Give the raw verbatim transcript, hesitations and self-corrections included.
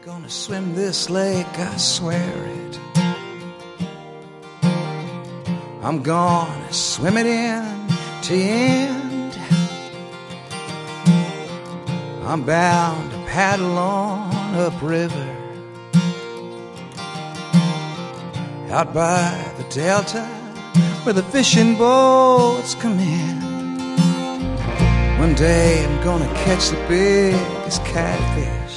gonna swim this lake, I swear it. I'm gonna swim it in to end. I'm bound to paddle on upriver, out by the delta where the fishing boats come in. One day I'm gonna catch the biggest catfish